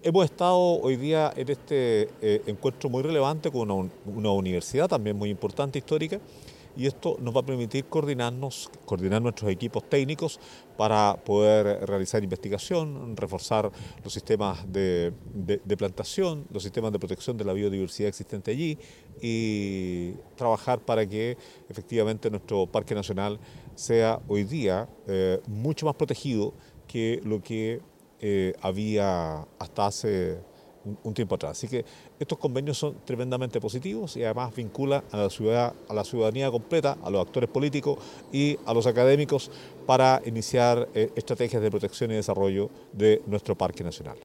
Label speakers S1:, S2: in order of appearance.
S1: Hemos estado hoy día en este encuentro muy relevante con una universidad también muy importante, histórica, y esto nos va a permitir coordinar nuestros equipos técnicos para poder realizar investigación, reforzar los sistemas de plantación, los sistemas de protección de la biodiversidad existente allí y trabajar para que efectivamente nuestro Parque Nacional sea hoy día mucho más protegido que lo que había hasta hace un tiempo atrás. Así que estos convenios son tremendamente positivos y además vinculan a la ciudadanía completa, a los actores políticos y a los académicos para iniciar estrategias de protección y desarrollo de nuestro Parque Nacional.